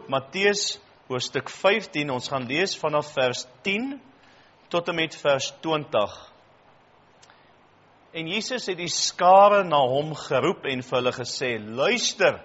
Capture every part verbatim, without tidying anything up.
Goed, Matteus hoofstuk vyftien, ons gaan lees vanaf vers tien tot en met vers twintig. En Jesus het die skare na hom geroep en vir hulle gesê, luister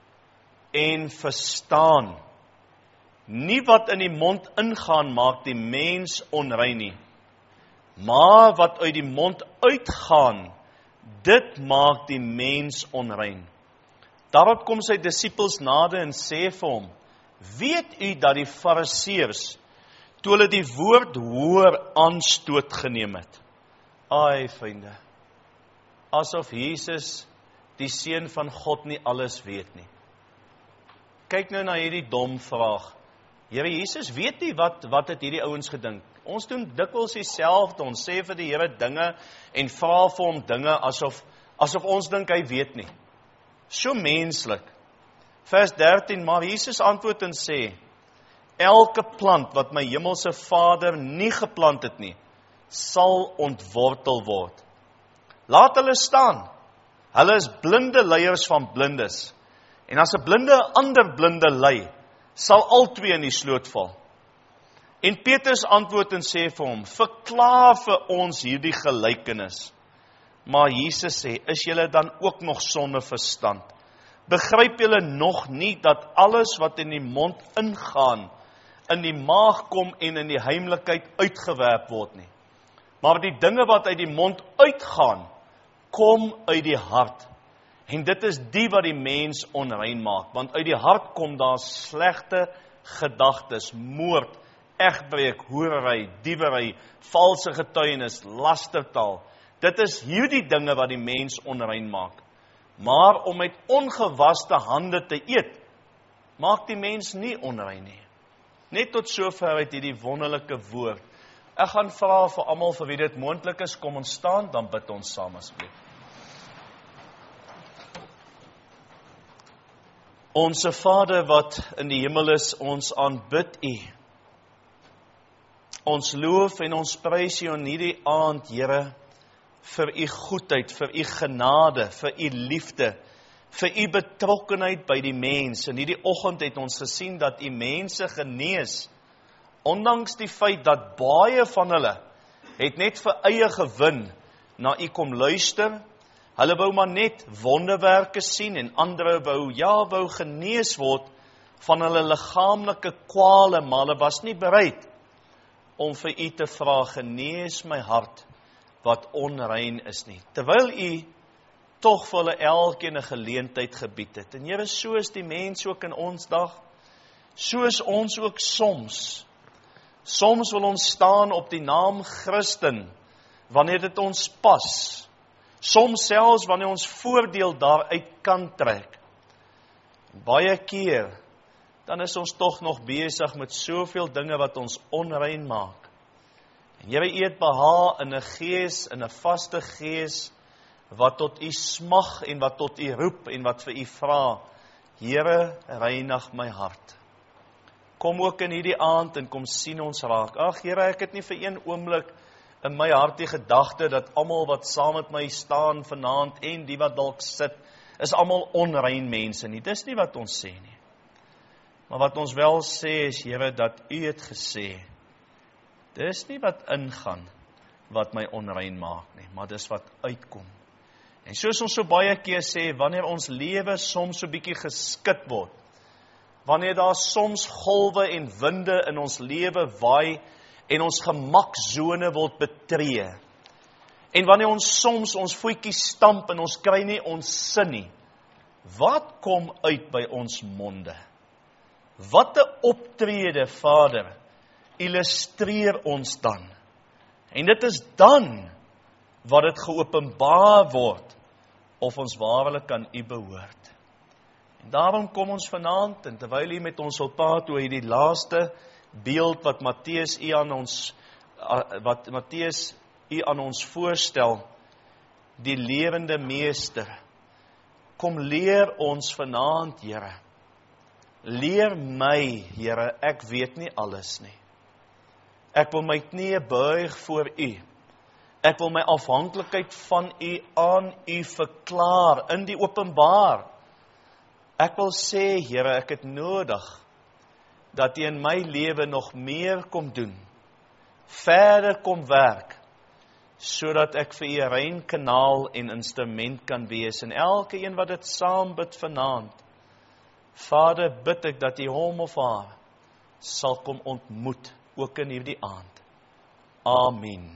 en verstaan. Nie wat in die mond ingaan maak die mens onrein nie, maar wat uit die mond uitgaan, dit maak die mens onrein. Daarop kom sy disippels nader en sê vir hom, weet u dat die fariseërs, toe hulle die woord hoor, aanstoot geneem het? Ai, vriende, asof Jesus, die seun van God, nie alles weet nie. Kyk nou na hierdie dom vraag. Here Jesus, weet nie wat, wat het hierdie ouens gedink? Ons doen dikwels dieselfde, ons sê vir die Here dinge en vra vir hom dinge asof, asof ons dink hy weet nie. So menslik. Vers dertien, maar Jesus antwoord en sê, elke plant wat my hemelse Vader nie geplant het nie, sal ontwortel word. Laat hulle staan. Hulle is blinde leiers van blindes. En as 'n blinde 'n ander blinde lei, sal albei in die sloot val. En Petrus antwoord en sê vir hom, verklaar vir ons hierdie gelykenis. Maar Jesus sê, is julle dan ook nog sonder verstand? Begryp julle nog nie dat alles wat in die mond ingaan, in die maag kom en in die heimlikheid uitgewerp word nie? Maar die dinge wat uit die mond uitgaan, kom uit die hart. En dit is die wat die mens onrein maak, want uit die hart kom daar slegte gedagtes, moord, egbreek, hoerery, diewery, valse getuienis, lastertaal. Dit is hierdie dinge wat die mens onrein maak. Maar om met ongewaste hande te eet, maak die mens nie onrein nie. Net tot sover uit hierdie wonderlike woord. Ek gaan vra vir almal vir wie dit moontlik is, kom ons staan, dan bid ons saam asseblief. Onse Vader wat in die hemel is, ons aanbid U. Ons loof en ons prys U in hierdie aand, Here, vir U goedheid, vir U genade, vir U liefde, vir U betrokkenheid by die mens. In hierdie oggend het ons gesien dat U mense genees, ondanks die feit dat baie van hulle het net vir eie gewin na U kom luister. Hulle wou maar net wonderwerke sien en ander wou, ja, wou genees word van hulle liggaamlike kwale, maar hulle was nie bereid om vir U te vra, genees my hart wat onrein is nie. Terwyl U tog vir hulle elkeen 'n geleentheid gebied het. En Here, so is die mens ook in ons dag, so is ons ook soms. Soms wil ons staan op die naam Christen, wanneer dit ons pas. Soms selfs wanneer ons voordeel daaruit kan trek. Baie keer, dan is ons tog nog besig met soveel dinge wat ons onrein maak. En Here, U het behaag in 'n gees, in 'n vaste gees, wat tot U smag en wat tot U roep en wat vir U vra, Here, reinig my hart. Kom ook in hierdie aand en kom sien ons raak. Ag Here, ek het nie vir een oomblik in my hart die gedagte dat almal wat saam met my staan vanaand en die wat dalk sit, is almal onrein mense nie. Dis nie wat ons sê nie. Maar wat ons wel sê is, Here, dat U het gesê, dis nie wat ingaan wat my onrein maak nie, maar dis wat uitkom. En soos ons so baie keer sê, wanneer ons lewe soms so bietjie geskit word, wanneer daar soms golwe en winde in ons lewe waai en ons gemaksone word betree, en wanneer ons soms ons voetjie stamp en ons kry nie ons sin nie, wat kom uit by ons monde? Wat 'n optrede, Vader, illustreer ons dan? En dit is dan wat dit geopenbaar word of ons waarlik aan U behoort. En daarom kom ons vanaand, en terwyl U met ons wil praat oor hierdie laaste beeld wat Matteus U aan ons wat Matteus U aan ons voorstel, die lewende meester. Kom leer ons vanaand, Here. Leer my, Here, ek weet nie alles nie. Ek wil my knieë buig voor U. Ek wil my afhanklikheid van U aan U verklaar in die openbaar. Ek wil sê, Here, ek het nodig dat U in my lewe nog meer kom doen, verder kom werk, sodat ek vir U 'n rein kanaal en instrument kan wees, en elke een wat dit saam bid vanaand, Vader, bid ek dat U hom of haar sal kom ontmoet, ook in hierdie aand. Amen.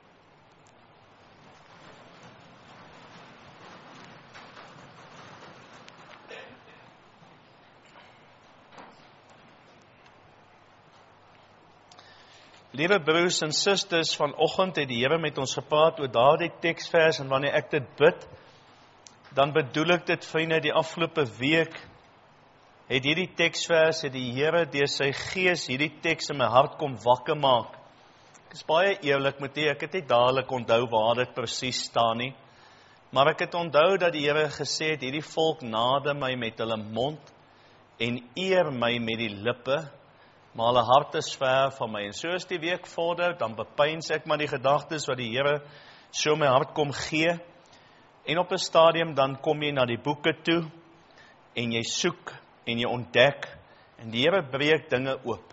Liewe broers en susters, vanoggend het die Here met ons gepraat oor daardie teksvers, en wanneer ek dit bid, dan bedoel ek dit, vriende, die afgelope week, het hierdie teksvers, het die Here deur sy gees hierdie teks in my hart kom wakker maak. Ek is baie eerlik met U, ek het nie dadelik onthou waar dit presies staan nie, maar ek het onthou dat die Here gesê het, hierdie volk nader my met hulle mond, en eer my met die lippe, maar hulle hart is ver van my. En soos die week vorder, dan bepeins ek maar die gedagtes wat die Here so my hart kom gee. En op 'n stadium dan kom jy na die boeke toe, en jy soek, en jy ontdek, en die Here breek dinge oop.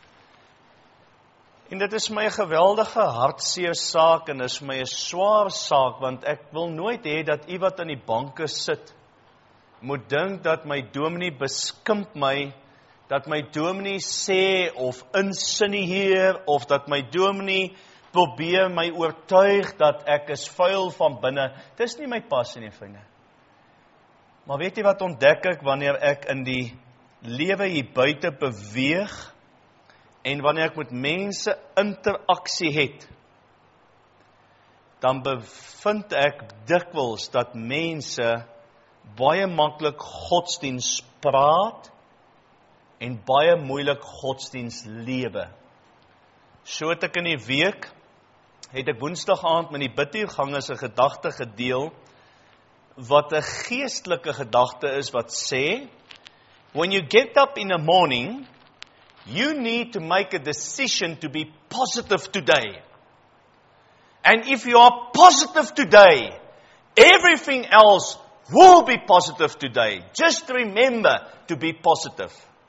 En dit is my 'n geweldige hartseer saak, en is my 'n swaar saak, want ek wil nooit hê dat u wat aan die banke sit, moet dink dat my dominee beskimp my, dat my dominee sê of insinueer, of dat my dominee probeer my oortuig dat ek is vuil van binne. Dis nie my passie nie, vriende. Maar weet jy wat ontdek ek wanneer ek in die lewe hier buite beweeg, en wanneer ek met mense interaksie het, dan bevind ek dikwels dat mense baie maklik godsdienst praat, en baie moeilik godsdienst lewe. So het ek in die week, het ek woensdag aand met die bidtuurgangers 'n gedagte gedeel, wat 'n geestelike gedagte is, wat sê, when you get up in the morning, you need to make a decision to be positive today. And if you are positive today, everything else will be positive today. Just remember to be positive.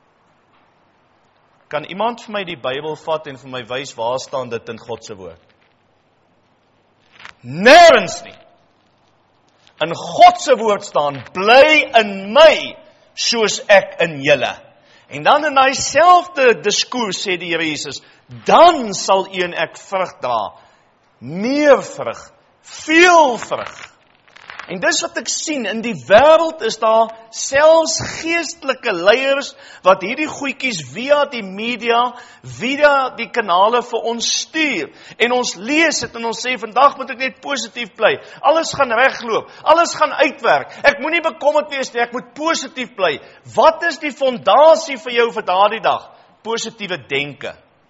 Kan iemand vir my die Bybel vat en vir my wys waar staan dit in God se woord? Nêrens nie. In God se woord staan, bly in my, soos ek in julle. En dan in hy selfde diskurs sê die Here Jesus, dan sal u en ek vrug dra, meer vrug, veel vrug. En dis wat ek sien, in die wêreld is daar selfs geestelike leiers, wat hierdie goedjies via die media, via die kanale vir ons stuur. En ons lees het en ons sê, vandag moet ek net positief bly. Alles gaan regloop, alles gaan uitwerk. Ek moet nie bekommerd wees nie, ek moet positief bly. Wat is die fondasie vir jou vir daardie dag? Positiewe denke.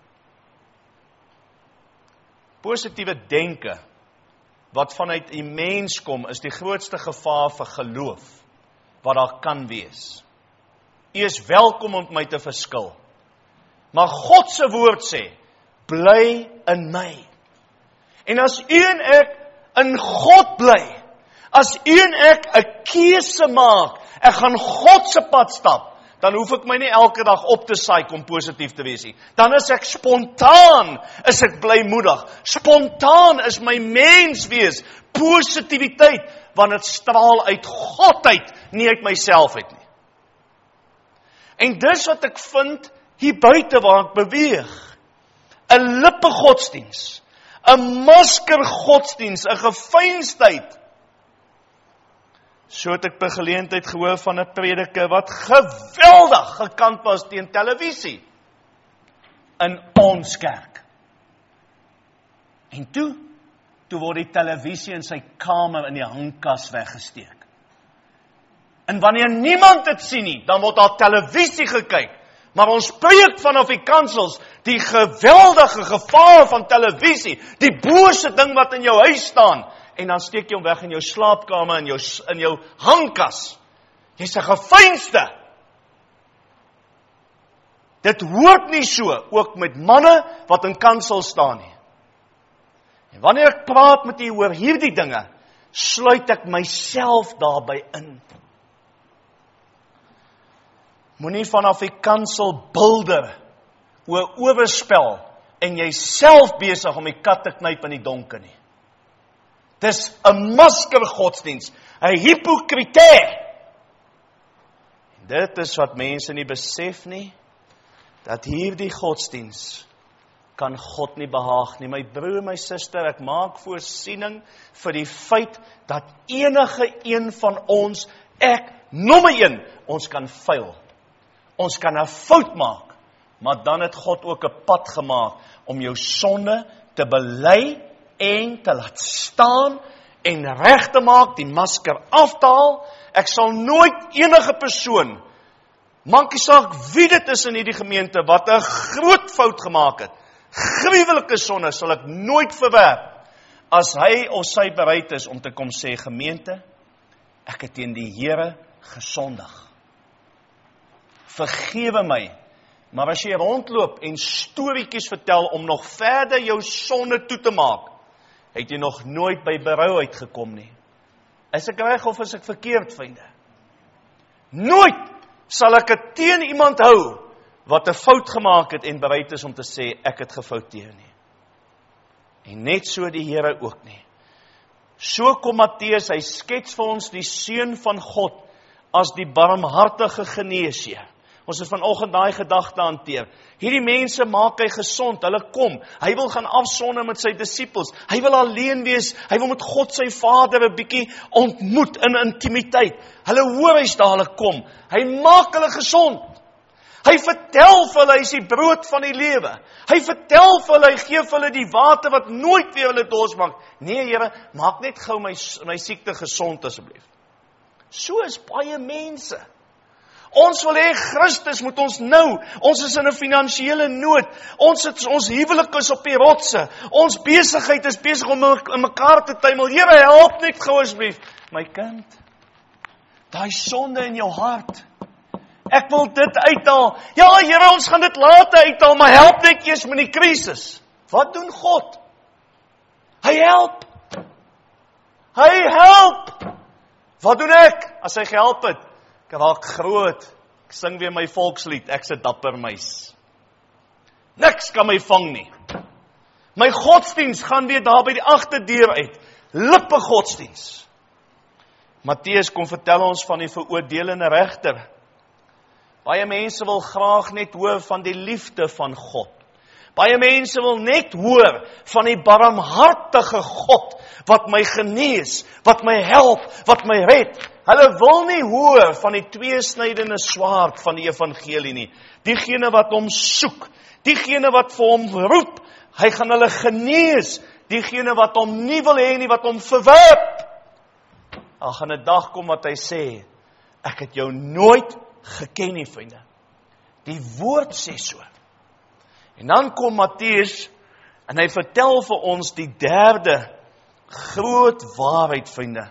Positiewe denke. Wat vanuit die mens kom, is die grootste gevaar vir geloof, wat daar kan wees. U is welkom om my te verskil. Maar God se woord sê, bly in my. En as u en ek in God bly, as u en ek 'n keuse maak, ek gaan God se pad stap, dan hoef ek my nie elke dag op te saai om positief te wees nie. Dan is ek spontaan, is ek blymoedig. Spontaan is my mens wees, positiwiteit, want dit straal uit God uit, nie uit myself uit nie. En dis wat ek vind hier buite waar ek beweeg. 'n lippe godsdiens, 'n masker godsdiens, 'n gefeinsdheid. So het ek by geleentheid gehoor van 'n prediker wat geweldig gekant was teen televisie in ons kerk. En toe, toe word die televisie in sy kamer in die hangkas weggesteek. En wanneer niemand dit sien nie, dan word daar televisie gekyk. Maar ons preek vanaf die kansels, die geweldige gevaar van televisie, die bose ding wat in jou huis staan, en dan steek jy hom weg in jou slaapkamer, in jou, in jou hangkas. Jy's 'n gefeinste. Dit hoort nie so, ook met manne wat in kansel staan nie. En wanneer ek praat met u oor hierdie dinge, sluit ek myself daarby in. Moenie vanaf die kansel bulder oor oorspel en jy self besig om die kat te knyp in die donker nie. Dis 'n masker godsdiens, 'n hipokritê. Dit is wat mense nie besef nie, dat hierdie godsdiens kan God nie behaag nie. My broer, my suster, ek maak voorsiening vir die feit dat enige een van ons, ek, nommer een, ons kan fail. Ons kan 'n fout maak, maar dan het God ook 'n pad gemaak om jou sonde te bely en te laat staan en reg te maak, die masker af te haal. Ek sal nooit enige persoon, maak nie saak wie dit is in hierdie gemeente, wat 'n groot fout gemaak het, gruwelike sonde, sal ek nooit verwerp, as hy of sy bereid is om te kom sê, gemeente, ek het teen die Here gesondig. Vergewe my, maar as jy rondloop en storieetjies vertel om nog verder jou sonde toe te maak, het jy nog nooit by berou uitgekom nie. Is ek reg of is ek verkeerd, vriende? Nooit sal ek het teen iemand hou wat 'n fout gemaak het en bereid is om te sê, ek het gefouteer nie. En net so die Here ook nie. So kom Matteus, hy skets vir ons die Seun van God as die barmhartige geneesheer. Ons het vanoggend daai gedagte hanteer. Hierdie mense maak hy gesond, hulle kom. Hy wil gaan afsonder met sy disippels. Hy wil alleen wees, hy wil met God sy Vader 'n bietjie ontmoet in intimiteit. Hulle hoor hy's daar, hulle kom. Hy maak hulle gesond. Hy vertel vir hulle, hy is die brood van die lewe. Hy vertel vir hulle, hy gee vir hulle die water wat nooit weer hulle dors maak. Nee, Here, maak net gou my, my siekte gesond asseblief. So is baie mense. Ons wil hê Christus moet ons nou. Ons is in 'n finansiële nood. Ons het ons huwelik is op die rotse. Ons besigheid is besig om in mekaar te tuimel. Here, help net gou asseblief. My kind, daai sonde in jou hart. Ek wil dit uithaal. Ja, Here, ons gaan dit later uithaal, maar help net eers met die krisis. Wat doen God? Hy help. Hy help. Wat doen ek as hy gehelp het? Ek raak groot, ek sing weer my volkslied, ek's 'n dapper muis. Niks kan my vang nie. My godsdiens gaan weer daar by die agterdeur uit. Lippe godsdiens. Matteus kom vertel ons van die veroordelende regter. Baie mense wil graag net hoor van die liefde van God. Baie mense wil net hoor van die barmhartige God, wat my genees, wat my help, wat my red. Hulle wil nie hoor van die tweesnydende swaard van die evangelie nie. Diegene wat hom soek, diegene wat vir hom roep, hy gaan hulle genees. Diegene wat hom nie wil hê nie, wat hom verwerp. Daar gaan 'n dag kom wat hy sê, ek het jou nooit geken nie, vriende. Die woord sê so. En dan kom Matteus en hy vertel vir ons die derde groot waarheid, vriende.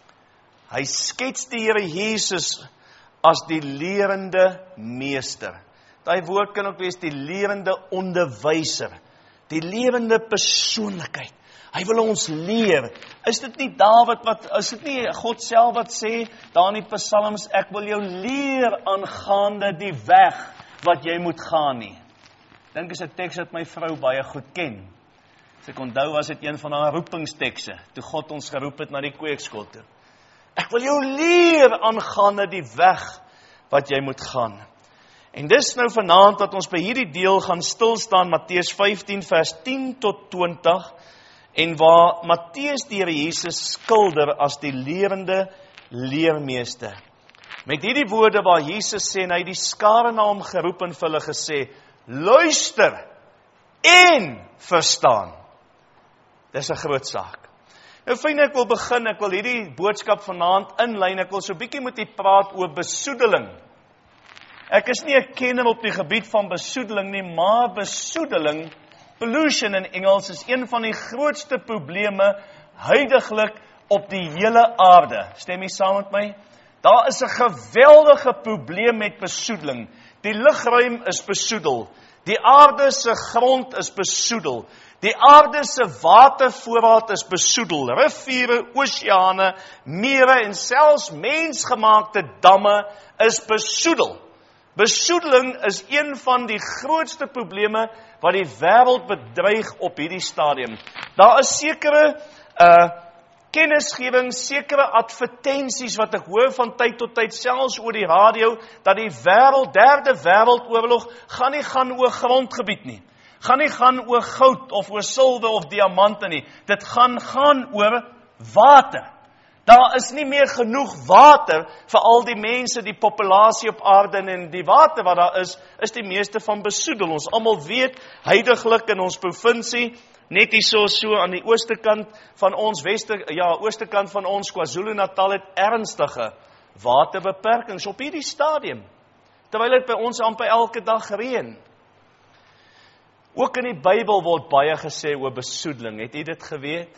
Hy skets die Here Jesus as die lerende meester. Daai woord kan ook wees die lerende onderwyser, die lewende persoonlikheid. Hy wil ons leer. Is dit nie Dawid wat, is dit nie God self wat sê, daar in die psalms, ek wil jou leer aangaande die weg wat jy moet gaan nie. Dink is 'n teks wat my vrou baie goed ken. As ek onthou was dit een van haar roepingstekste, toe God ons geroep het na die kweekskool toe. Ek wil jou leer aangaande die weg wat jy moet gaan. En dis nou vanaand dat ons by hierdie deel gaan stilstaan, Matteus vyftien vers tien tot twintig, en waar Matteus die Here Jesus skilder as die lerende leermeester. Met hierdie woorde waar Jesus sê, en hy die skare na hom geroep en vir hulle gesê, luister en verstaan. Dis 'n groot saak. Nou vriende, ek wil begin, ek wil hierdie boodskap vanaand inlyn, ek wil so 'n bietjie met u praat oor besoedeling. Ek is nie 'n kenner op die gebied van besoedeling nie, maar besoedeling, pollution in Engels, is een van die grootste probleme huidiglik op die hele aarde. Stem jy saam met my? Daar is 'n geweldige probleem met besoedeling. Die lugruim is besoedel. Die aarde se grond is besoedel. Die aarde se watervoorraad is besoedel. Riviere, oseane, mere en selfs mensgemaakte damme is besoedel. Besoedeling is een van die grootste probleme wat die wêreld bedreig op hierdie stadium. Daar is sekere uh, kennisgewing, sekere advertensies wat ek hoor van tyd tot tyd, selfs oor die radio, dat die wêreld, derde wêreldoorlog, gaan nie gaan oor grondgebied nie. Gaan nie gaan oor goud of oor silwer of diamante nie. Dit gaan gaan oor water. Daar is nie meer genoeg water vir al die mense, die populasie op aarde, en die water wat daar is, is die meeste van besoedel. Ons almal weet, huidiglik in ons provinsie, net hier so, so aan die ooste kant van ons, weste, ja, ooste kant van ons, KwaZulu-Natal het ernstige waterbeperkings op hierdie stadium, terwyl dit by ons amper elke dag reën. Ook in die Bybel word baie gesê oor besoedeling, het u dit geweet?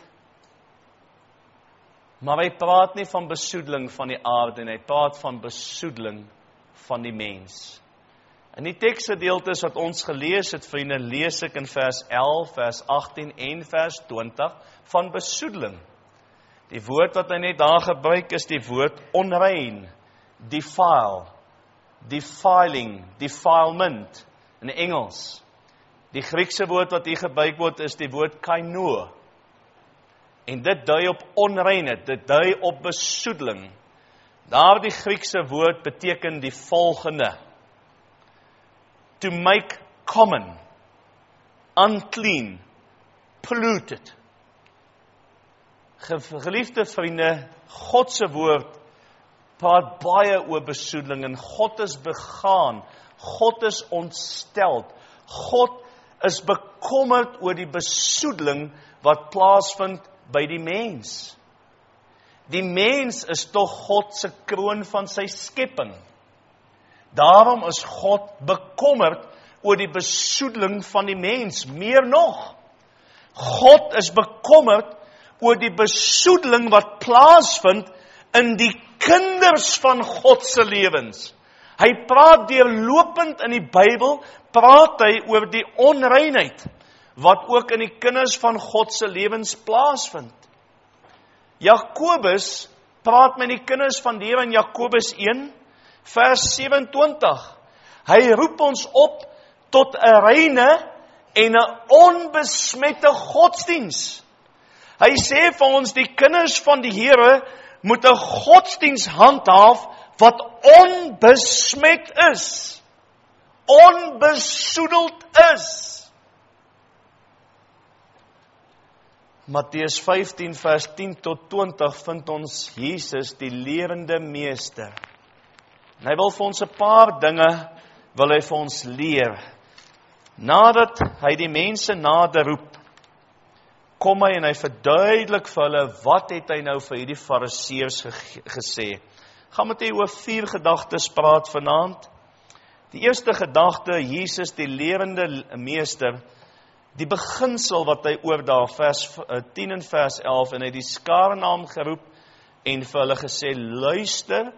Maar hy praat nie van besoedeling van die aarde, hy praat van besoedeling van die mens. In die tekstgedeeltes wat ons gelees het, vriende, lees ek in vers elf, vers agttien en vers twintig van besoedeling. Die woord wat hy net daar gebruik is die woord onrein, defile, defiling, defilement in Engels. Die Griekse woord wat hier gebruik word is die woord kaino. En dit dui op onreinheid, dit dui op besoedeling. Daar die Griekse woord beteken die volgende. To make common, unclean, polluted. Geliefde vriende, God se woord praat baie oor besoedeling en God is begaan, God is ontsteld, God is bekommerd oor die besoedeling wat plaasvind by die mens. Die mens is tog God se kroon van sy skepping. Daarom is God bekommerd oor die besoedeling van die mens. Meer nog, God is bekommerd oor die besoedeling wat plaasvind in die kinders van God se lewens. Hy praat deurlopend in die Bybel, praat hy oor die onreinheid wat ook in die kinders van God se lewens plaasvind. Jakobus praat met die kinders van die Here in Jakobus een, vers sewe-en-twintig. Hy roep ons op tot 'n reine en 'n onbesmette godsdiens. Hy sê vir ons, die kinders van die Here moet 'n godsdiens handhaaf wat onbesmet is, onbesoedeld is. Matteus vyftien vers tien tot twintig vind ons Jesus die lerende meester. En hy wil vir ons 'n paar dinge, wil hy vir ons leer. Nadat hy die mense nader roep, kom hy en hy verduidelik vir hulle, wat het hy nou vir hierdie fariseërs ge- gesê. Gaan met hy oor vier gedagtes praat vanaand. Die eerste gedagte, Jesus die lerende meester, die beginsel wat hy oordaag, vers tien en vers elf, en hy die skare naam geroep en vir hulle gesê, luister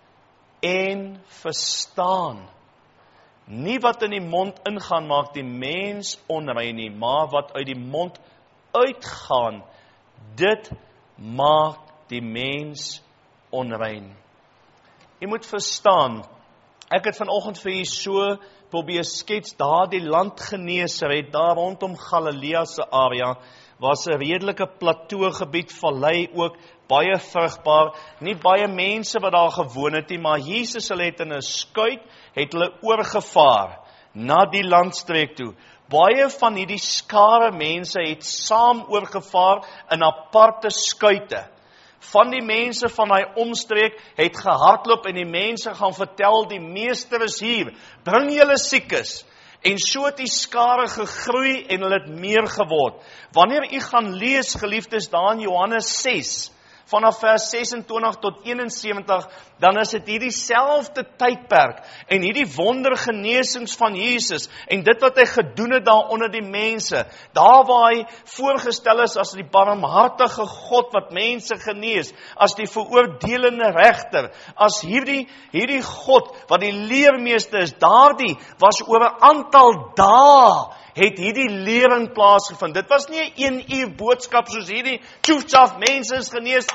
en verstaan. Nie wat in die mond ingaan maak die mens onrein nie, maar wat uit die mond uitgaan, dit maak die mens onrein. Jy moet verstaan, ek het vanoggend vir julle so probeer skets, daar die landgeneesheid, daar rondom Galilea se area, was 'n redelike plateaugebied, vallei ook, baie vrugbaar, nie baie mense wat daar gewoon het nie, maar Jesus hulle het in 'n skuit, het hulle oorgevaar, na die landstreek toe. Baie van hierdie skare mense het saam oorgevaar in aparte skuite. Van die mense van hy omstreek het gehardloop en die mense gaan vertel, die meester is hier, bring julle siekes. En so het die skare gegroei en hulle het meer geword. Wanneer u gaan lees, geliefdes, daar in Johannes ses, vanaf vers ses-en-twintig tot een-en-sewentig, dan is dit hierdie selfde tydperk, en hierdie wondergenesings van Jesus, en dit wat hy gedoen het daar onder die mense, daar waar hy voorgestel is as die barmhartige God wat mense genees, as die veroordelende regter, as hierdie, hierdie God wat die leermeester is, daardie was oor 'n aantal dae, het hierdie lering plaasgevind. Dit was nie 'n een uur boodskap soos hierdie, tjoefsaf, mense is genees,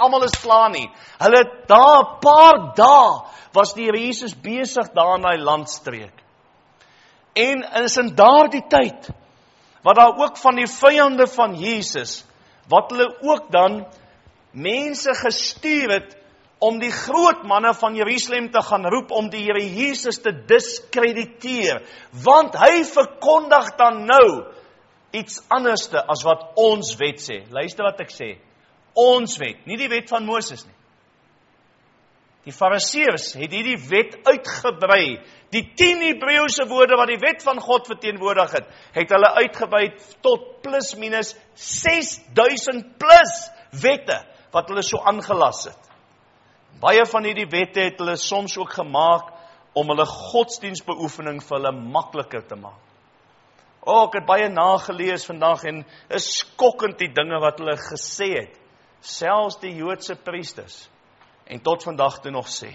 almal is klaar nie. Hulle daar, 'n paar dae, was die Here Jesus besig daar in daai landstreek. En is in daardie tyd, wat daar ook van die vyande van Jesus, wat hulle ook dan mense gestuur het, om die groot manne van Jerusalem te gaan roep, om die Here Jesus te diskrediteer, want hy verkondig dan nou, iets anderste as wat ons wet sê. Luister wat ek sê, ons wet, nie die wet van Moses nie. Die Fariseërs het hierdie wet uitgebrei, die tien Hebreëse woorde wat die wet van God verteenwoordig het, het hulle uitgebrei tot plus minus ses duisend plus wette, wat hulle so aangelas het. Baie van hierdie wette het hulle soms ook gemaak, om hulle godsdienstbeoefening vir hulle makliker te maak. O, oh, ek het baie nagelees vandag, en is skokkend die dinge wat hulle gesê het, selfs die Joodse priesters, en tot vandag toe nog sê.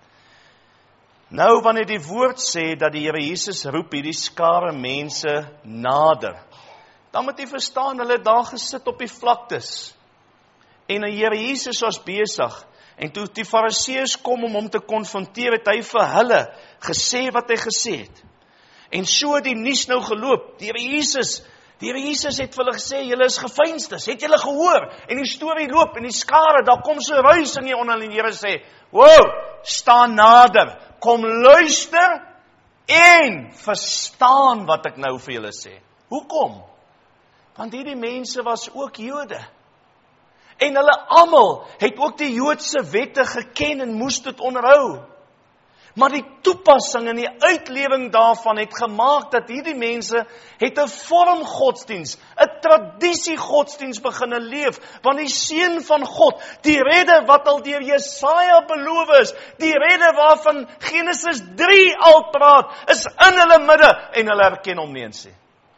Nou, wanneer die woord sê, dat die Here Jesus roep hierdie skare mense nader, dan moet jy verstaan, hulle het daar gesit op die vlaktes, en die Here Jesus was besig, en toe die Fariseërs kom om hom te konfronteer, het hy vir hulle gesê wat hy gesê het. En so het die nuus nou geloop, die Here Jesus, die Here Jesus het vir hulle gesê, julle is geveinstes, het julle gehoor, en die storie loop, en die skare, daar kom so ruis in die onder, en die Here sê, wow, staan nader, kom luister, en verstaan wat ek nou vir julle sê. Hoekom? Want hierdie mense was ook Jode, en hulle almal het ook die Joodse wette geken, en moes dit onderhou. Maar die toepassing en die uitlewing daarvan het gemaak dat hierdie mense het 'n vorm godsdienst, 'n tradisie godsdienst beginne leef, want die seun van God, die redder wat al deur Jesaja beloof is, die redder waarvan Genesis drie al praat, is in hulle midde, en hulle erken hom nie eens nie.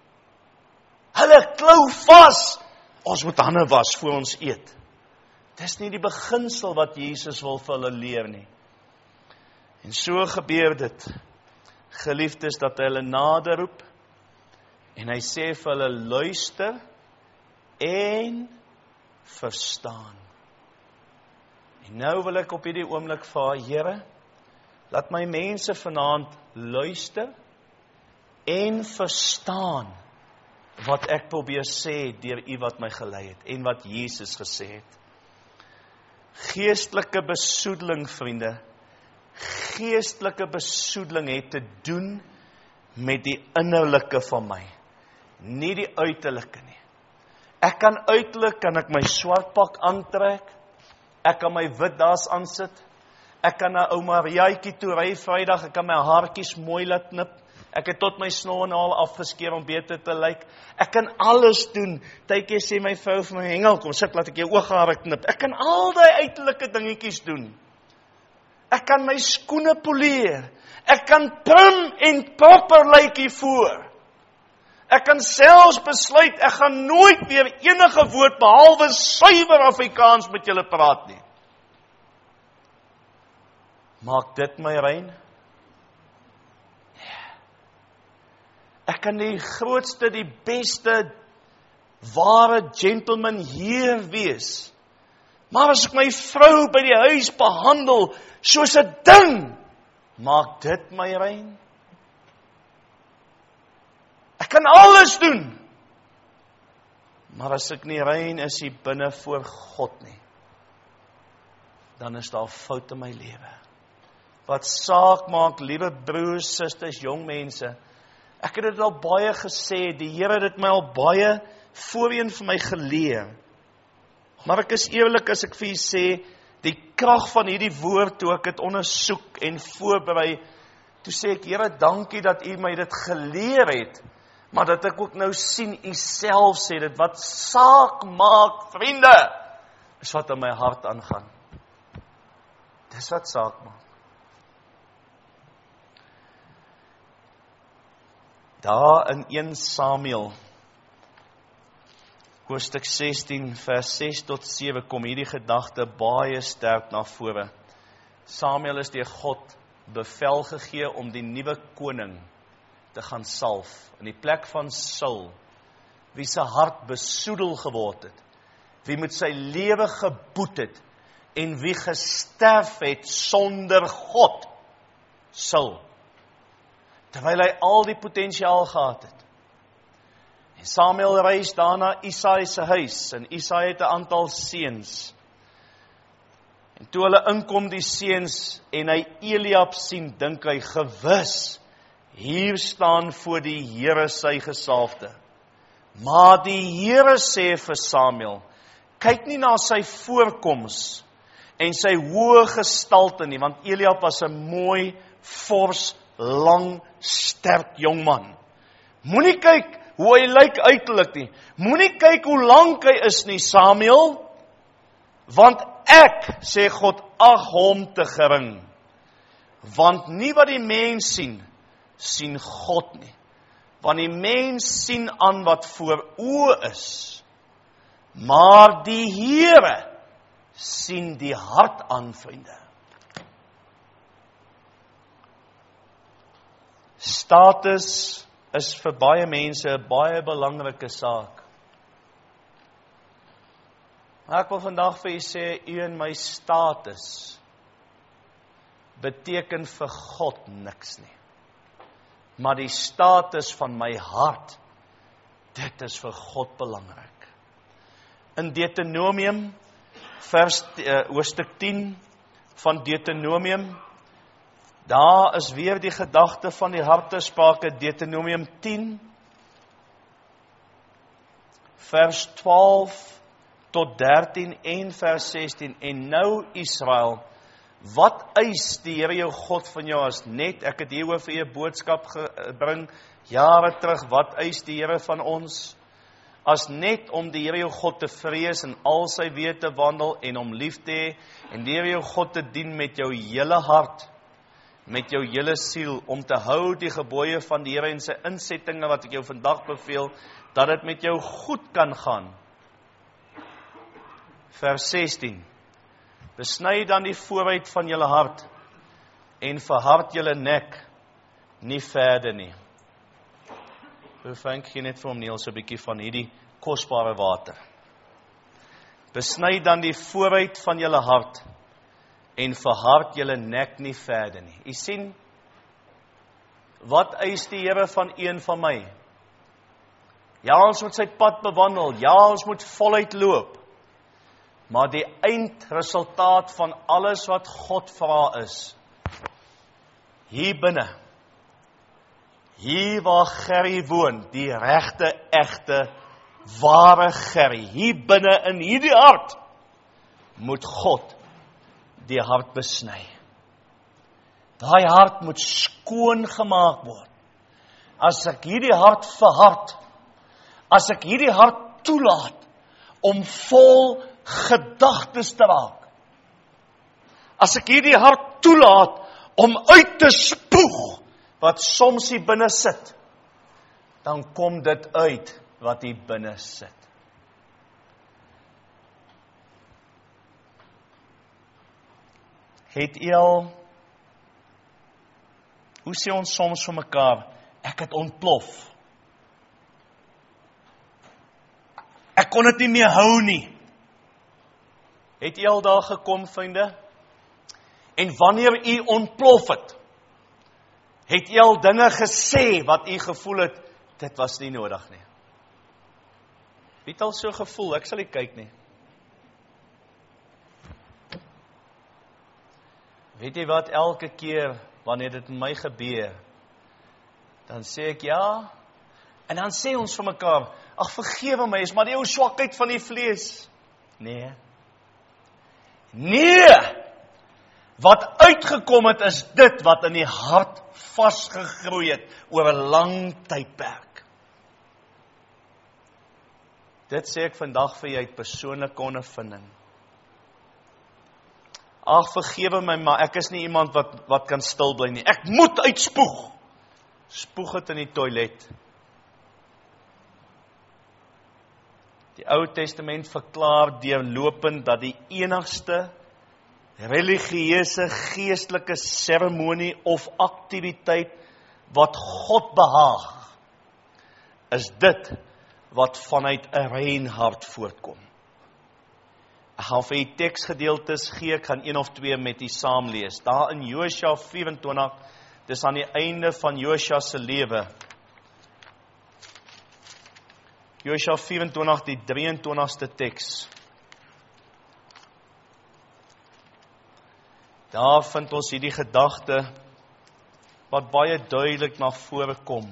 Hulle klou vas, ons moet hande was voor ons eet. Dis nie die beginsel wat Jesus wil vir hulle leer nie. En so gebeur dit, geliefdes, dat hy hulle nader roep, en hy sê vir hulle, luister en verstaan. En nou wil ek op hierdie oomblik vir Here, laat my mense vanaand luister en verstaan wat ek probeer sê deur U wat my gelei het, en wat Jesus gesê het. Geestelike besoedeling, vriende, geestelike besoedeling het te doen met die innerlike van my, nie die uiterlike nie. Ek kan uiterlik, kan ek my swart pak aantrek, ek kan my wit das aansit, ek kan na ou Mariaatjie toe ry Vrydag, ek kan my haartjies mooi laat knip, ek het tot my snorrenaal afgeskeer om beter te lyk, ek kan alles doen, tydjie sê my vrou vir my, Hengel, kom sit, laat ek jou ooghare knip, ek kan al die uiterlike dingetjies doen. Ek kan my skoene poleer. Ek kan prim en proper lyk hiervoor. Ek kan selfs besluit, ek gaan nooit weer enige woord behalwe suiwer Afrikaans met julle praat nie. Maak dit my rein? Ek kan die grootste, die beste, ware gentleman hier wees. Maar as ek my vrou by die huis behandel, soos 'n ding, maak dit my rein? Ek kan alles doen, maar as ek nie rein is hier binne voor God nie, dan is daar fout in my lewe. Wat saak maak, liewe broers, susters, jong mense, ek het dit al baie gesê, die Here het dit my al baie voorheen vir my geleer, maar ek is eerlik as ek vir u sê, die krag van hierdie woord, toe ek dit ondersoek en voorberei, toe sê ek, Here, dankie dat U my dit geleer het, maar dat ek ook nou sien, U self sê dit, wat saak maak, vriende, is wat in my hart aangaan. Dis wat saak maak. Daar in een Samuel, hoofstuk sestien, vers ses tot sewe, kom hierdie gedagte baie sterk na vore. Samuel is deur God bevel gegee om die nuwe koning te gaan salf, in die plek van Saul, wie sy hart besoedel geword het, wie met sy lewe geboet het, en wie gesterf het sonder God, Saul, terwyl hy al die potensiaal gehad het. En Samuel reis daarna Isaai se huis, en Isaai het 'n aantal seuns. En toe hulle inkom die seuns, en hy Eliab sien, dink hy, gewis, hier staan voor die Here sy gesalfde. Maar die Here sê vir Samuel, kyk nie na sy voorkoms, en sy hoë gestalte nie, want Eliab was 'n mooi, fors, lang, sterk jongman. Moenie kyk hoe hy lyk uiterlik nie. Moenie kyk hoe lank hy is nie, Samuel, want ek, sê God, ag hom te gering. Want nie wat die mens sien, sien God nie. Want die mens sien aan wat voor oë is, maar die Here sien die hart aan, vriende. Status is vir baie mense 'n baie belangrike saak. Maar ek wil vandag vir u sê, u en my status beteken vir God niks nie. Maar die status van my hart, dit is vir God belangrik. In Deuteronomium, vers uh, hoofstuk tien van Deuteronomium, daar is weer die gedagte van die hartesprake, Deuteronomium tien, vers twaalf tot dertien en vers sestien. En nou Israel, wat eis die Here jou God van jou as net, ek het hieroor vir 'n boodskap gebring, jare terug, wat eis die Here van ons, as net om die Here jou God te vrees en al sy weë te wandel en om lief te hê, en die Here jou God te dien met jou hele hart, met jou hele siel, om te hou die gebooie van die Here en sy insettinge wat ek jou vandag beveel, dat dit met jou goed kan gaan. Vers sestien. Besny dan die vooruit van julle hart, en verhard julle nek, nie verder nie. Hoe thank jy net vir hom, Niels, 'n bietjie van hierdie kosbare water. Besny dan die vooruit van julle hart, en verhard julle nek nie verder nie. U sien, wat eis die Here van een van my? Ja, ons moet sy pad bewandel, ja, ons moet voluit loop, maar die eindresultaat van alles wat God vra is, hier binne, hier waar Gerry woon, die regte, egte, ware Gerry, hier binne in hierdie hart, moet God die hart besny. Daai hart moet skoon gemaak word. As ek hierdie hart verhard, as ek hierdie hart toelaat om vol gedagtes te raak, as ek hierdie hart toelaat om uit te spoeg wat soms hier binne sit, dan kom dit uit wat hier binne sit. Het jy al, hoe sê ons soms vir mekaar, ek het ontplof. Ek kon dit nie meer hou nie. Het jy al daar gekom, vriende? En wanneer jy ontplof het, het jy al dinge gesê wat jy gevoel het, dit was nie nodig nie. Wie het al so gevoel? Ek sal nie kyk nie. Weet jy wat, elke keer wanneer dit met my gebeur, dan sê ek ja, en dan sê ons vir mekaar, ag vergewe my, is maar die ou swakheid van die vlees. Nee. Nee! Wat uitgekom het is dit wat in die hart vasgegroei het oor 'n lang tydperk. Dit sê ek vandag vir jy uit persoonlike ondervinding. Ag, vergewe my, maar ek is nie iemand wat, wat kan stil bly nie. Ek moet uitspoeg. Spoeg het in die toilet. Die Ou Testament verklaar deurlopend dat die enigste religieuse, geestelike seremonie of aktiwiteit wat God behaag, is dit wat vanuit 'n rein hart voortkom. Ek gaan vir die teksgedeeltes gee, ek gaan een of twee met u saam lees. Daar in Josua vyf-en-twintig, dis aan die einde van Josua se lewe. Josua vyf-en-twintig, die drie-en-twintigste teks. Daar vind ons hierdie gedagte, wat baie duidelik na vore kom.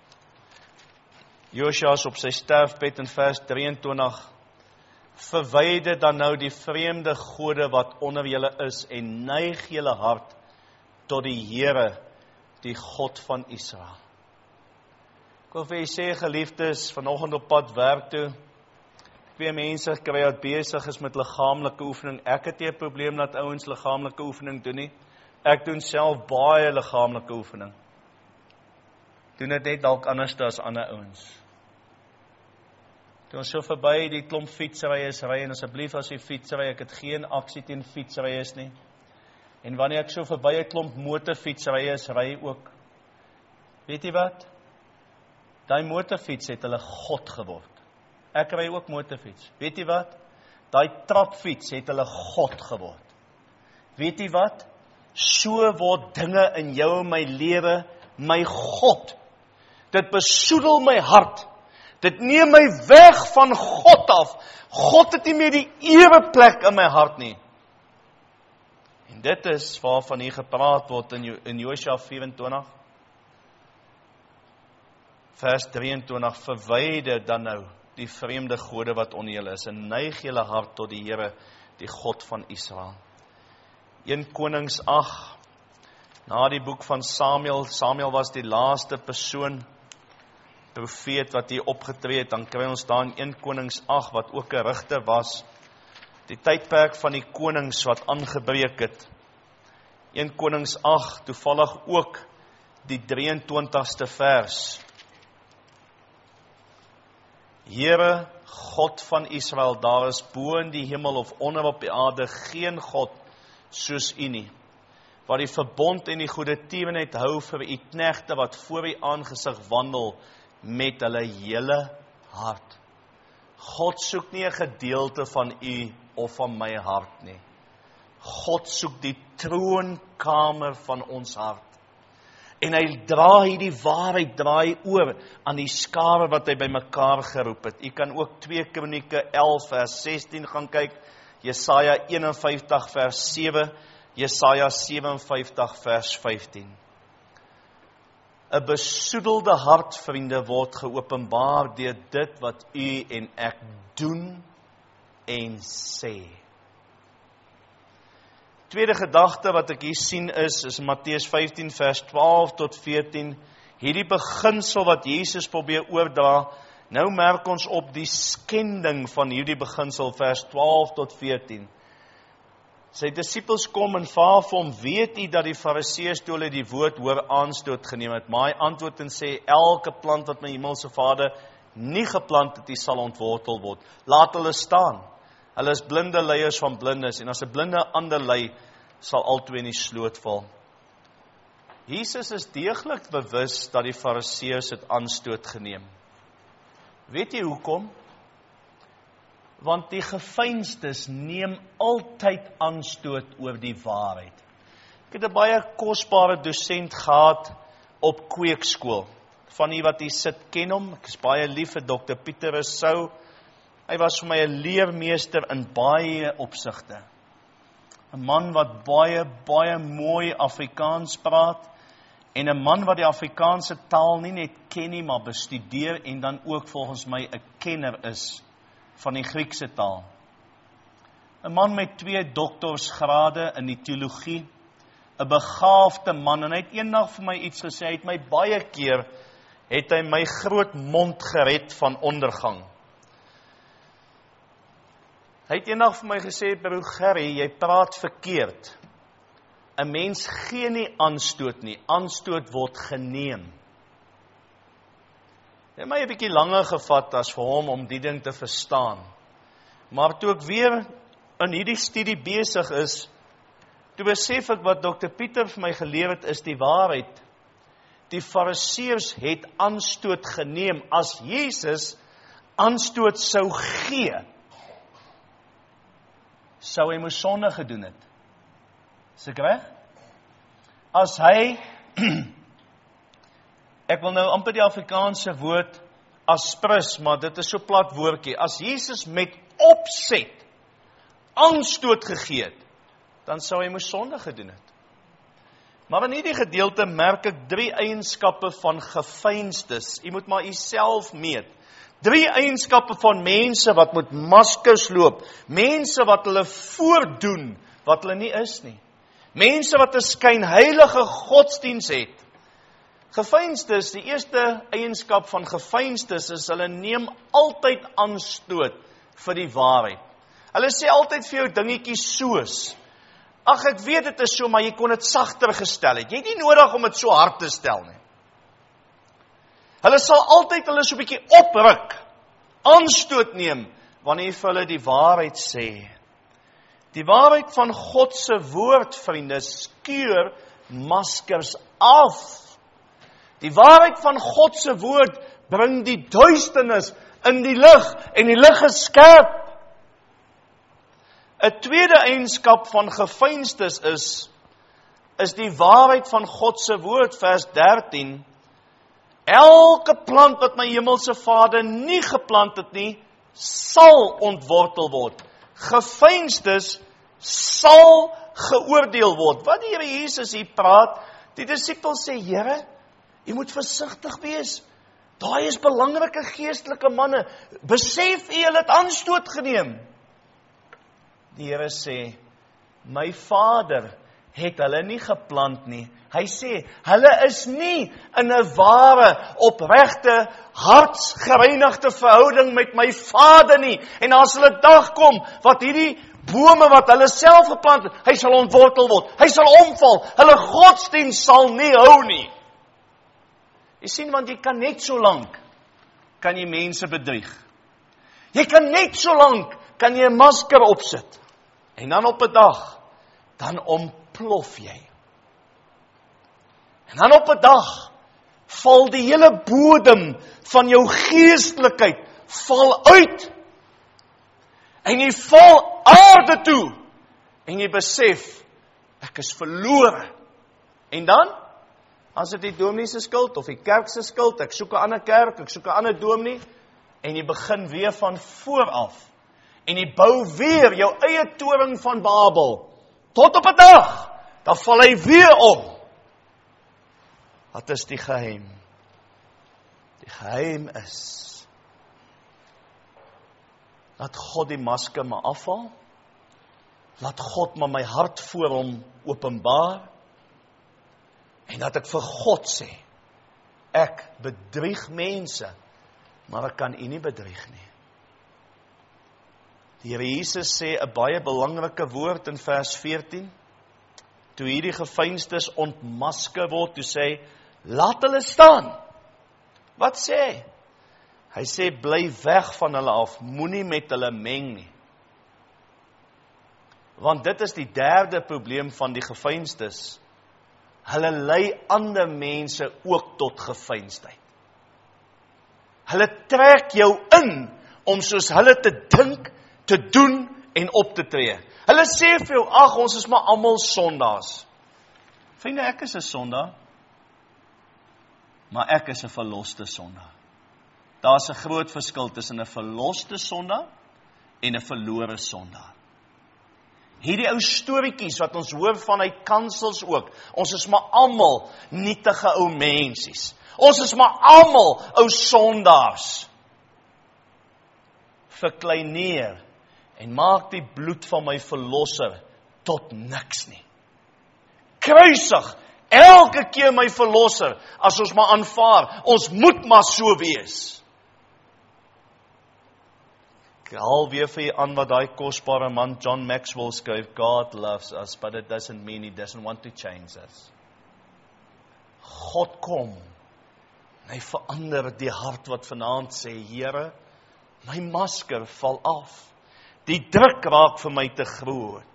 Josua is op sy sterfbed in vers drie-en-twintig, verwyder dan nou die vreemde gode wat onder julle is, en neig julle hart tot die Here, die God van Israel. Ek wil vir julle sê, geliefdes, vanoggend op pad werk toe, twee mense kry wat besig is met liggaamlike oefening. Ek het nie 'n probleem dat ouens liggaamlike oefening doen nie. Ek doen self baie liggaamlike oefening. Doen dit net dalk anders as ander ouens. Toe ons so verby die klomp fietsry is, ry en asseblief as jy fietsry, ek het geen aksie teen fietsry is nie. En wanneer ek so verby 'n klomp motorfietsry is, ry ook. Weet jy wat? Daai motorfiets het hulle God geword. Ek ry ook motorfiets. Weet jy wat? Daai trapfiets het hulle God geword. Weet jy wat? So word dinge in jou en my lewe my God. Dit besoedel my hart. Dit neem my weg van God af. God het nie meer die ereplek in my hart nie. En dit is waarvan hier gepraat word in, in Josua vyf-en-twintig. Vers drie-en-twintig, verwyder dan nou die vreemde gode wat onder julle is, en neig julle hart tot die Here, die God van Israel. Eerste Konings agt, na die boek van Samuel, Samuel was die laaste persoon, profeet wat hier opgetree het, dan kry ons daar in Eerste Konings agt, wat ook 'n rigter was, die tydperk van die konings wat aangebreek het. Eerste Konings agt, toevallig ook die drie-en-twintigste vers. Here, God van Israel, daar is bo in die hemel of onder op die aarde geen God soos u nie, wat die verbond en die goeie tierenheid hou vir u knegte wat voor u aangesig wandel met hulle hele hart. God soek nie 'n gedeelte van u of van my hart nie. God soek die troonkamer van ons hart. En hy dra hierdie waarheid, draai oor aan die skare wat hy by mekaar geroep het. U kan ook twee Kronieke elf vers sestien gaan kyk, Jesaja eenenvyftig vers sewe, Jesaja sewenvyftig vers vyftien. 'n Besoedelde hart, vriende, word geopenbaar deur dit wat u en ek doen en sê. Tweede gedagte wat ek hier sien is, is Matteus vyftien vers twaalf tot veertien, hierdie beginsel wat Jesus probeer oordra. Nou merk ons op die skending van hierdie beginsel, vers twaalf tot veertien. Sy disippels kom en vra vir hom, weet u dat die Fariseërs toe hulle die woord hoor aanstoot geneem het? Maar hy antwoord en sê, elke plant wat my hemelse Vader nie geplant het, die sal ontwortel word. Laat hulle staan. Hulle is blinde leiers van blindes, en as 'n blinde ander lei, sal albei in die sloot val. Jesus is deeglik bewus dat die Fariseërs het aanstoot geneem. Weet jy hoekom? Want die geveinstes neem altyd aanstoot oor die waarheid. Ek het 'n baie kosbare dosent gehad op kweekskool. Van die wat hier sit ken hom, ek is baie lief vir dokter Pieter Rousseau. Hy was vir my 'n leermeester in baie opsigte. 'n Man wat baie, baie mooi Afrikaans praat, en 'n man wat die Afrikaanse taal nie net ken nie, maar bestudeer, en dan ook volgens my 'n kenner is van die Griekse taal. 'n Man met twee doktorsgrade in die teologie, 'n begaafde man, en hy het eendag vir my iets gesê, hy het my baie keer, het hy my groot mond gered van ondergang. Hy het eendag vir my gesê, broer Gerry, jy praat verkeerd. 'n Mens gee nie aanstoot nie, aanstoot word geneem. Het het my 'n bietjie langer gevat as vir hom om die ding te verstaan. Maar toe ek weer in hierdie studie besig is, toe besef ek wat dokter Pieter vir my geleer het, is die waarheid. Die Fariseërs het aanstoot geneem as Jesus aanstoot sou gee. sou hy moes sonde gedoen het. Is ek reg? As hy, ek wil nou amper die Afrikaanse woord aspris, maar dit is so plat woordjie, as Jesus met opset aanstoot gegee het, dan sou hy moes sonde gedoen het. Maar in hierdie gedeelte merk ek drie eienskappe van geveinstes. U moet maar u self meet. Drie eienskappe van mense wat met maskers loop. Mense wat hulle voordoen wat hulle nie is nie. Mense wat 'n skynheilige godsdiens het. Geveinstes, die eerste eienskap van geveinstes is, hulle neem altyd aanstoot vir die waarheid. Hulle sê altyd vir jou dingetjies soos, ag ek weet dit is so, maar jy kon dit sagter gestel het. Jy het nie nodig om dit so hard te stel nie. Hulle sal altyd hulle so 'n bietjie opruk, aanstoot neem, wanneer jy vir hulle die waarheid sê. Die waarheid van God se woord, vriende, skeur maskers af. Die waarheid van God se woord bring die duisternis in die lig, en die lig is skerp. 'n tweede eienskap van geveinstes is, is die waarheid van God se woord, vers dertien. Elke plant wat my hemelse Vader nie geplant het nie, sal ontwortel word. Geveinstes sal geoordeel word. Wat die Here Jesus hier praat, die disippels sê, Here, jy moet versigtig wees. Daai is belangrike geestelike manne. Besef jy hulle het aanstoot geneem? Die Here sê, my Vader het hulle nie geplant nie. Hy sê, hulle is nie in 'n ware, opregte, hartsgereinigde verhouding met my Vader nie. En as hulle dag kom, wat hierdie bome wat hulle self geplant het, hy sal ontwortel word, hy sal omval, hulle godsdienst sal nie hou nie. Jy sien, want jy kan net so lank, kan jy mense bedrieg. Jy kan net so lank, kan jy 'n masker opsit. En dan op 'n dag, dan ontplof jy. En dan op 'n dag, val die hele bodem van jou geestelikheid, val uit. En jy val aarde toe. En jy besef, ek is verlore. En dan, as dit die dominee se skuld, of die kerk se skuld, ek soek 'n ander kerk, ek soek 'n ander dominee, en jy begin weer van voor af. En jy bou weer jou eie toring van Babel. Tot op 'n dag, dan val hy weer om. Wat is die geheim? Die geheim is, laat God die masker maar afval. Laat God maar my hart voor hom openbaar. En dat ek vir God sê, ek bedrieg mense, maar ek kan u nie bedrieg nie. Die Here Jesus sê 'n baie belangrike woord in vers veertien. Toe hierdie geveinstes ontmasker word, toe sê, laat hulle staan. Wat sê hy? Hy sê, bly weg van hulle af, moenie met hulle meng nie. Want dit is die derde probleem van die geveinstes. Hulle lei ander mense ook tot geveinsdheid. Hulle trek jou in om soos hulle te dink, te doen en op te tree. Hulle sê vir jou, ag, ons is maar almal sondaars. Vriende, ek is 'n sondaar, maar ek is 'n verloste sondaar. Daar's 'n groot verskil tussen 'n verloste sondaar en 'n verlore sondaar. Hierdie ou storieetjies wat ons hoor vanuit kansels ook, ons is maar almal nietige ou mensies. Ons is maar almal ou sondaars. Verkleineer en maak die bloed van my verlosser tot niks nie. Kruisig elke keer my verlosser, as ons maar aanvaar, ons moet maar so wees. Ek haal weer vir jy aan wat daai kosbare man John Maxwell skryf, God loves us, but it doesn't mean he doesn't want to change us. God kom, en hy verander die hart wat vanaand sê, Here, my masker val af. Die druk raak vir my te groot.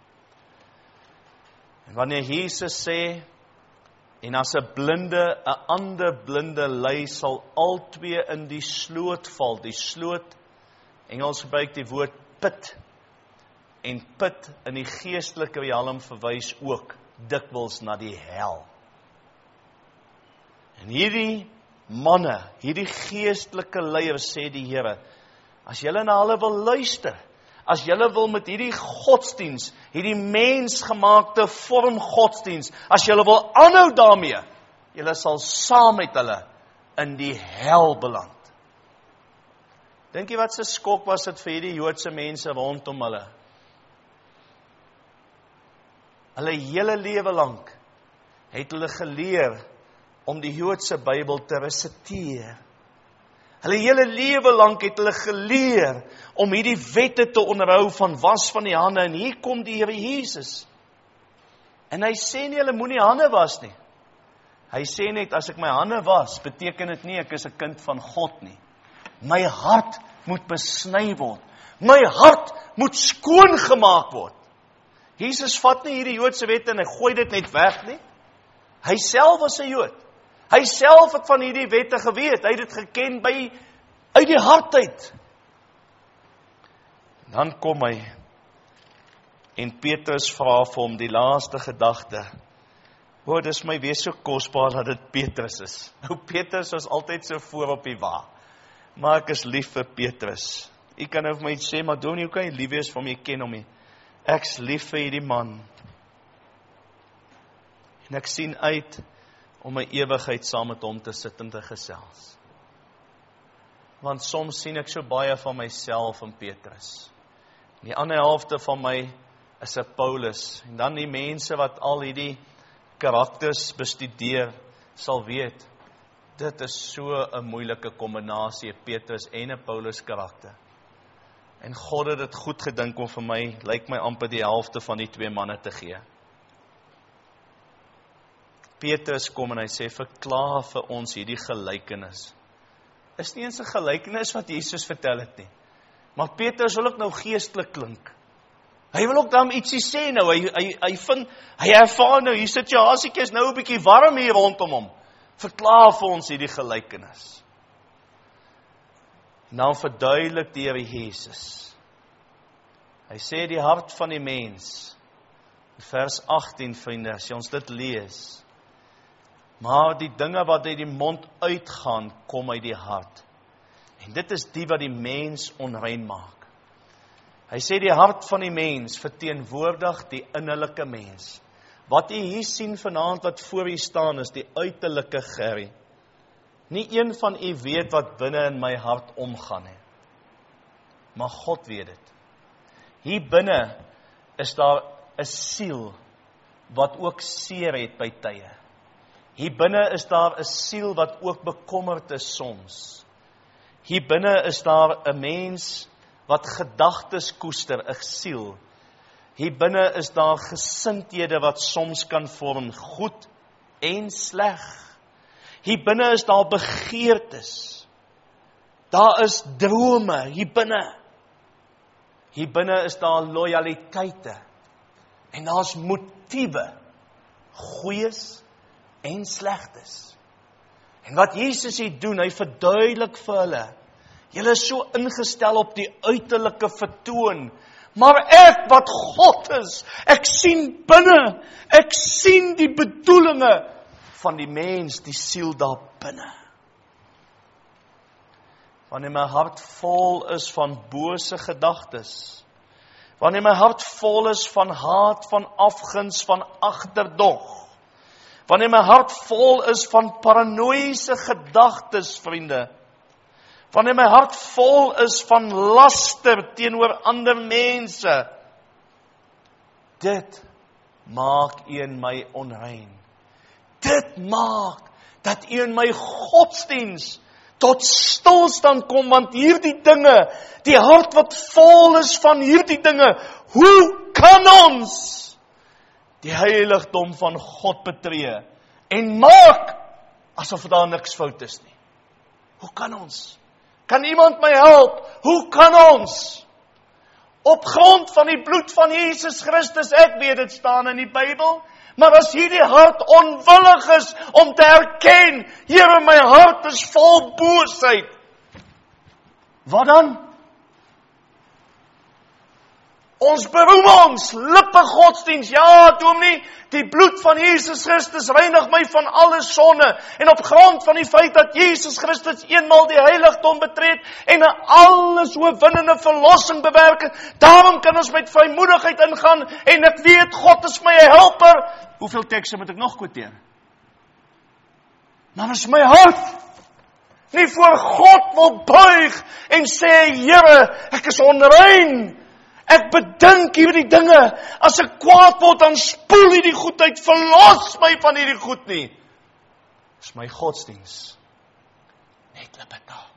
En wanneer Jesus sê, en as 'n blinde 'n ander blinde lei, sal albei in die sloot val. Die sloot, Engels gebruik die woord put. En put in die geestelike realm verwys ook dikwels na die hel. En hierdie manne, hierdie geestelike leiers, sê die Here, as julle na hulle wil luister, as julle wil met hierdie godsdiens, hierdie mensgemaakte vorm godsdiens, as julle wil aanhou daarmee, julle sal saam met hulle in die hel beland. Dink jy wat se skok was dit vir hierdie Joodse mense rondom hulle? Hulle hele lewe lank het hulle geleer om die Joodse Bybel te resiteer. Hulle hele lewe lank het hulle geleer om hierdie wette te onderhou van was van die hande, en hier kom die Here Jesus. En hy sê nie, hulle moenie hande was nie. Hy sê net, as ek my hande was, beteken dit nie, ek is 'n kind van God nie. My hart moet besny word. My hart moet skoon gemaak word. Jesus vat nie hierdie Joodse wette en hy gooi dit net weg nie. Hy self was 'n Jood. Hy self het van hierdie wette geweet. Hy het dit geken by, uit die hart uit. Dan kom hy en Petrus vra vir hom die laaste gedagte. O, dis my weer so kosbaar dat dit Petrus is. Nou, Petrus was altyd so voor op die wa. Maar ek is lief vir Petrus. U kan nou vir my sê, maar Donnie, hoe kan jy lief wees vir hom, jy ken hom nie? Ek's lief vir hierdie man. En ek sien uit om my ewigheid saam met hom te sit en te gesels. Want soms sien ek so baie van myself in Petrus. Die ander helfte van my is 'n Paulus. En dan die mense wat al hierdie karakters bestudeer, sal weet, dit is so 'n moeilike kombinasie, 'n Petrus en 'n Paulus karakter. En God het dit goed gedink om vir my, lyk my amper die helfte van die twee manne te gee. Petrus kom en hy sê, verklaar vir ons hierdie gelykenis. Is nie eens 'n gelykenis wat Jesus vertel het nie. Maar Petrus wil ook nou geestelik klink. Hy wil ook dan ietsie sê nou, hy, hy, hy vind, hy ervaar nou, hier situasiekie is nou 'n bietjie warm hier rondom hom. Verklaar vir ons hierdie gelykenis. En dan verduidelik die Here Jesus. Hy sê die hart van die mens, vers agttien vriende, as jy ons dit lees, maar die dinge wat uit die mond uitgaan, kom uit die hart. En dit is die wat die mens onrein maak. Hy sê die hart van die mens verteenwoordig die innerlike mens. Wat jy hier sien vanaand wat voor u staan is die uiterlike gerrie. Nie een van u weet wat binne in my hart omgaan nie. Maar God weet dit. Hier binne is daar 'n siel wat ook seer het by tye. Hier binne is daar 'n siel wat ook bekommerd is soms. Hier binne is daar 'n mens wat gedagtes koester, 'n siel. Hier binne is daar gesindhede wat soms kan vorm, goed en sleg. Hier binne is daar begeertes. Daar is drome hier binne. Hier binne is daar loyaliteite. En daar's motiewe, goeies en slegtes. En wat Jesus hier doen, hy verduidelik vir hulle. Julle is so ingestel op die uiterlike vertoon, maar ek wat God is, ek sien binne, ek sien die bedoelinge van die mens, die siel daar binne. Wanneer my hart vol is van bose gedagtes, wanneer my hart vol is van haat, van afguns, van agterdog, wanneer my hart vol is van paranoïese gedagtes, vriende, wanneer my hart vol is van laster teenoor ander mense, dit maak u in my onrein. Dit maak dat u in my godsdiens tot stilstand kom, want hierdie dinge, die hart wat vol is van hierdie dinge, hoe kan ons die heiligdom van God betree en maak asof daar niks fout is nie? Hoe kan ons? Kan iemand my help? Hoe kan ons? Op grond van die bloed van Jesus Christus, ek weet dit staan in die Bybel, maar as hierdie hart onwillig is om te erken, Here, my hart is vol boosheid, wat dan? Ons beroem ons, lippe godsdienst, ja dominee, die bloed van Jesus Christus reinig my van alle sonde, en op grond van die feit dat Jesus Christus eenmaal die heiligdom betreed, en 'n alles oorwinnende verlossing bewerk het, daarom kan ons met vrymoedigheid ingaan, en ek weet, God is my helper. Hoeveel tekste moet ek nog quoteer? Dan is my hart nie voor God wil buig, en sê, Here, ek is onrein, ek bedink hierdie dinge, as ek kwaad word, dan spoel hierdie goed uit, verlos my van hierdie goed nie. Dis my godsdienst. Net lippetaal.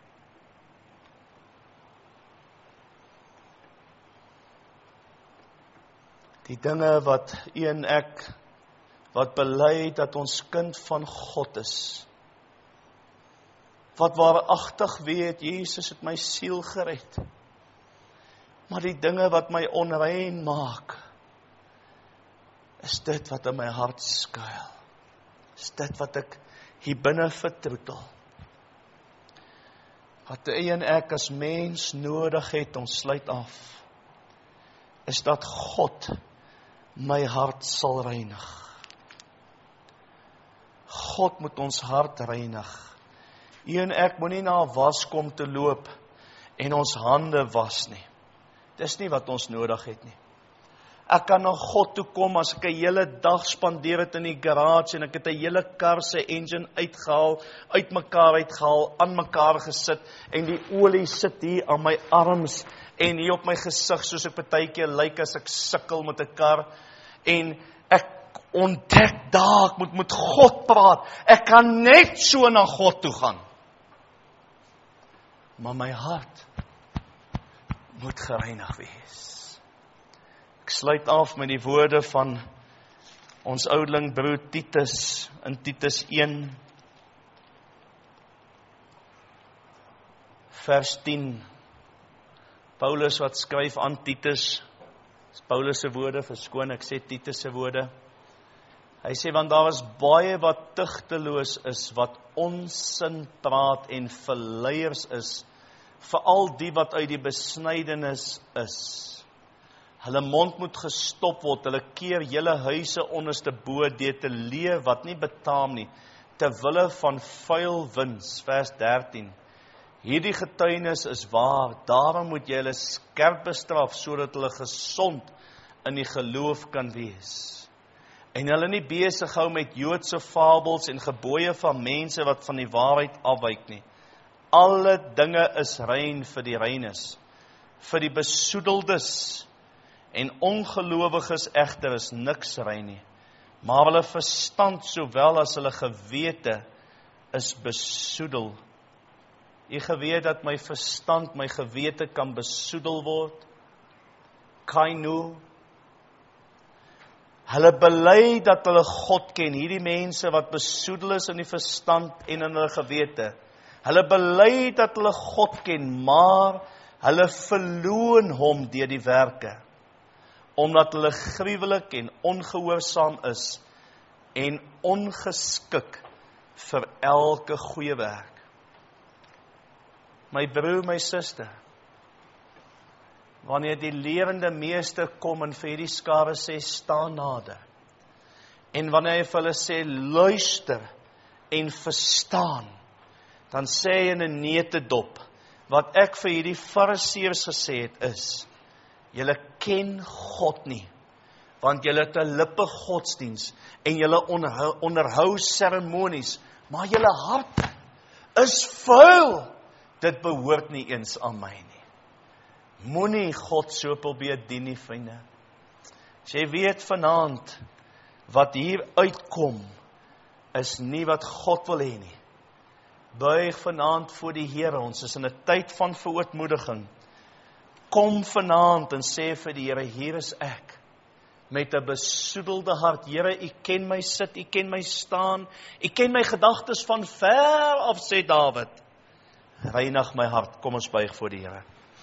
Die dinge wat u en ek, wat bely dat ons kind van God is, wat waaragtig weet, Jesus het my siel gered, maar die dinge wat my onrein maak, is dit wat in my hart skuil. Is dit wat ek hier binne vertroetel. Wat u en ek as mens nodig het, ons sluit af, is dat God my hart sal reinig. God moet ons hart reinig. U en ek moet nie na 'n waskom te loop en ons hande was nie. Dis nie wat ons nodig het nie. Ek kan na God toe kom as ek 'n hele dag spandeer het in die garage en ek het 'n hele kar se engine uitgehaal, uitmekaar uitgehaal, aan mekaar gesit en die olie sit hier aan my arms en hier op my gesig soos ek partykeer lyk as ek sukkel met 'n kar en ek ontdek daar, ek moet met God praat. Ek kan net so na God toe gaan. Maar my hart moet gereinig wees. Ek sluit af met die woorde van ons oudeling broer Titus in Titus een vers tien. Paulus wat skryf aan Titus, is Paulus se woorde, verskoon ek sê Titus se woorde. Hy sê, want daar is baie wat tugteloos is, wat onsin praat en verleiers is, veral die wat uit die besnydenis is. Hulle mond moet gestop word, hulle keer hele huise onderste bo deur te leef wat nie betaam nie, ter wille van vuil wins, vers dertien. Hierdie getuienis is waar, daarom moet jy hulle skerp bestraf, sodat hulle gesond in die geloof kan wees. En hulle nie besig hou met Joodse fabels en gebooie van mense wat van die waarheid afwyk nie. Alle dinge is rein vir die reines, vir die besoedeldes en ongelowiges egter is niks rein nie. Maar hulle verstand sowel as hulle gewete is besoedel. Jy geweet dat my verstand, my gewete kan besoedel word. Kainu. Hulle bely dat hulle God ken, hierdie mense wat besoedel is in die verstand en in hulle gewete. Hulle bely dat hulle God ken, maar hulle verloon hom deur die werke, omdat hulle gruwelik en ongehoorsaam is en ongeskik vir elke goeie werk. My broer, my suster, wanneer die lewende meester kom en vir hierdie skare sê, staan nader, en wanneer hy vir hulle sê, luister en verstaan, dan sê hy in 'n neutedop, wat ek vir hierdie fariseërs gesê het is, julle ken God nie, want julle het 'n lippe godsdiens, en julle onderhou, onderhou seremonies, maar julle hart is vuil, dit behoort nie eens aan my nie. Moenie God so probeer dien nie, vriende. As jy weet vanaand, wat hier uitkom, is nie wat God wil hê nie. Buig vanaand voor die Here, ons is in 'n tyd van verootmoediging. Kom vanaand en sê vir die Here, hier is ek, met 'n besoedelde hart. Here, U ken my sit, U ken my staan, U ken my gedagtes van ver af, sê Dawid. Reinig my hart, kom ons buig voor die Here.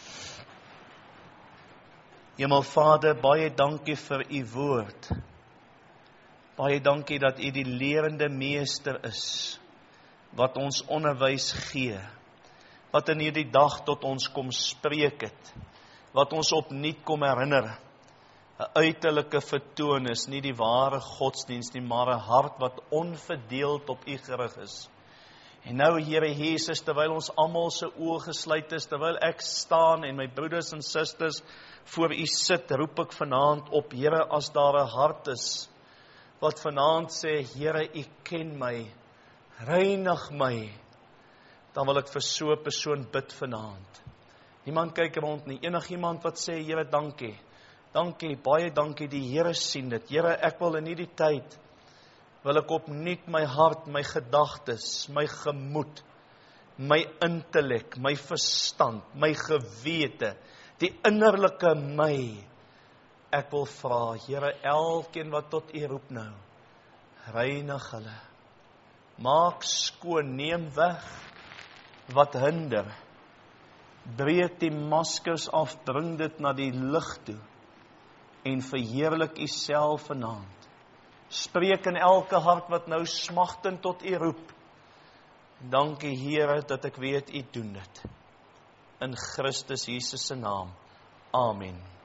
Hemelvader, baie dankie vir U woord. Baie dankie dat U die lerende meester is, wat ons onderwys gee, wat in hierdie dag tot ons kom spreek het. wat ons opnuut kom herinner. 'n Uiterlike vertoon is nie die ware godsdienst nie, maar 'n hart wat onverdeeld op U gerig is. En nou, Here Jesus, terwyl ons almal se oë gesluit is, terwyl ek staan en my broeders en susters voor U sit, roep ek vanaand op, Here, as daar 'n hart is, wat vanaand sê, Here, U ken my, reinig my, dan wil ek vir so 'n persoon bid vanaand. Niemand kyk rond nie, enigiemand wat sê, Here, dankie, dankie, baie dankie, die Here sien dit, Here, ek wil in hierdie tyd, wil ek opnuut my hart, my gedagtes, my gemoed, my intellek, my verstand, my gewete, die innerlike my, ek wil vra, Here, elkeen wat tot U roep nou, reinig hulle, maak skoon, neem weg, wat hinder, breek die maskers af, bring dit na die lig toe, en verheerlik U self vanaand. Spreek in elke hart wat nou smagtend tot U roep. Dankie, Here, dat ek weet U doen dit. In Christus Jesus se naam. Amen.